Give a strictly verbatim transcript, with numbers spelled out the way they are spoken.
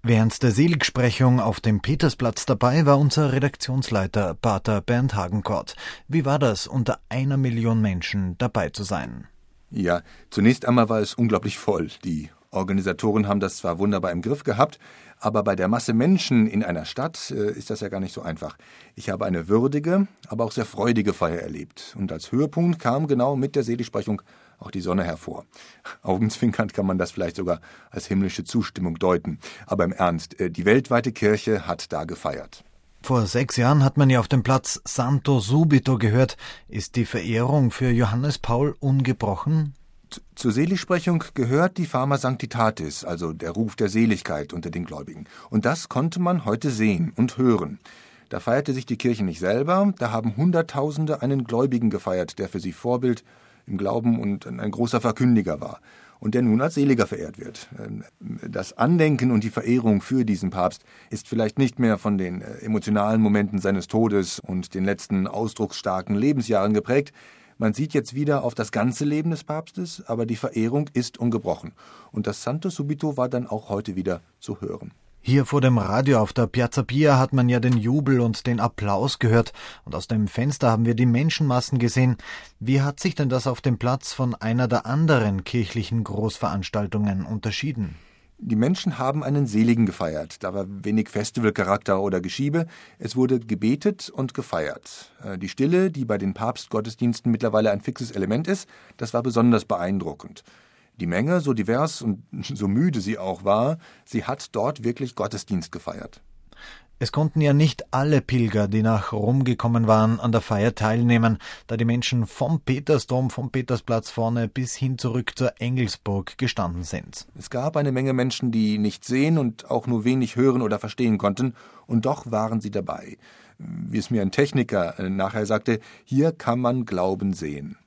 Während der Seligsprechung auf dem Petersplatz dabei war unser Redaktionsleiter Pater Bernd Hagenkort. Wie war das, unter einer Million Menschen dabei zu sein? Ja, zunächst einmal war es unglaublich voll. Die Organisatoren haben das zwar wunderbar im Griff gehabt, aber bei der Masse Menschen in einer Stadt äh, ist das ja gar nicht so einfach. Ich habe eine würdige, aber auch sehr freudige Feier erlebt. Und als Höhepunkt kam genau mit der Seligsprechung auch die Sonne hervor. Augenzwinkernd kann man das vielleicht sogar als himmlische Zustimmung deuten. Aber im Ernst, äh, die weltweite Kirche hat da gefeiert. Vor sechs Jahren hat man ja auf dem Platz Santo Subito gehört. Ist die Verehrung für Johannes Paul ungebrochen? Zur Seligsprechung gehört die Fama Sanctitatis, also der Ruf der Seligkeit unter den Gläubigen. Und das konnte man heute sehen und hören. Da feierte sich die Kirche nicht selber, da haben Hunderttausende einen Gläubigen gefeiert, der für sie Vorbild im Glauben und ein großer Verkündiger war und der nun als Seliger verehrt wird. Das Andenken und die Verehrung für diesen Papst ist vielleicht nicht mehr von den emotionalen Momenten seines Todes und den letzten ausdrucksstarken Lebensjahren geprägt. Man sieht jetzt wieder auf das ganze Leben des Papstes, aber die Verehrung ist ungebrochen. Und das Santo Subito war dann auch heute wieder zu hören. Hier vor dem Radio auf der Piazza Pia hat man ja den Jubel und den Applaus gehört und aus dem Fenster haben wir die Menschenmassen gesehen. Wie hat sich denn das auf dem Platz von einer der anderen kirchlichen Großveranstaltungen unterschieden? Die Menschen haben einen Seligen gefeiert. Da war wenig Festivalcharakter oder Geschiebe. Es wurde gebetet und gefeiert. Die Stille, die bei den Papstgottesdiensten mittlerweile ein fixes Element ist, das war besonders beeindruckend. Die Menge, so divers und so müde sie auch war, sie hat dort wirklich Gottesdienst gefeiert. Es konnten ja nicht alle Pilger, die nach Rom gekommen waren, an der Feier teilnehmen, da die Menschen vom Petersdom, vom Petersplatz vorne bis hin zurück zur Engelsburg gestanden sind. Es gab eine Menge Menschen, die nicht sehen und auch nur wenig hören oder verstehen konnten, und doch waren sie dabei. Wie es mir ein Techniker nachher sagte, hier kann man Glauben sehen.